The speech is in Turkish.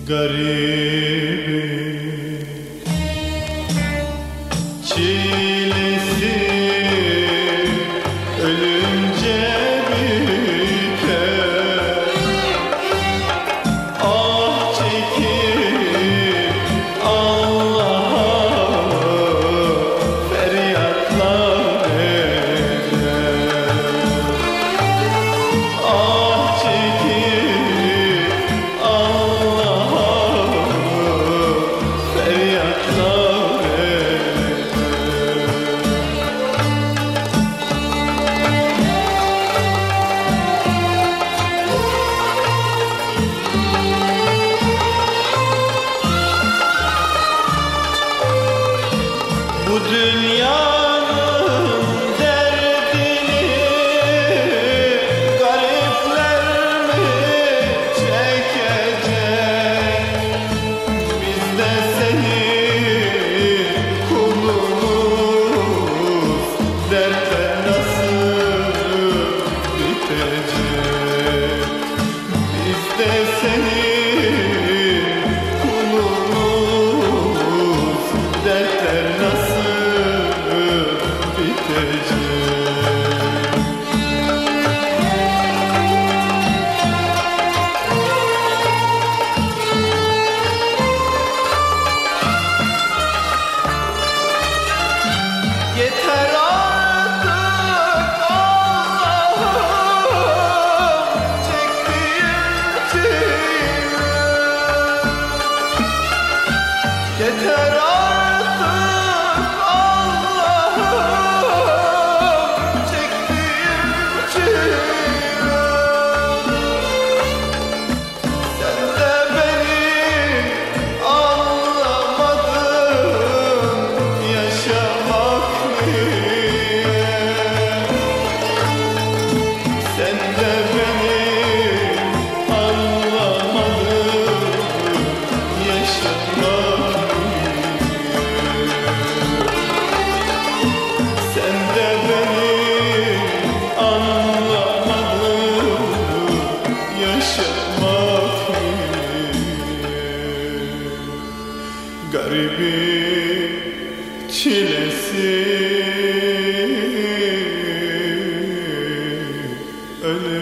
Garibim çilesi ölünce biter. Ah çekip Allah'a feryatlar eder. Ah çekip Allah'a feryatlar eder. Bu dünyanın derdini garipler mi çekecek? Biz de senin kulumuz, dertler nasıl bitecek? Biz de senin kulumuz, dertler nasıl bitecek? Yeter artık Allah'ım çektiğim çile. Yeter artık Allah'ım çektiğim çile. Sen de beni anlamadın, yaşamak niye? Sen de beni anlamadın, yaşamak niye? Sen de beni anlamadın, yaşamak niye? Garibim çilesi ölüm.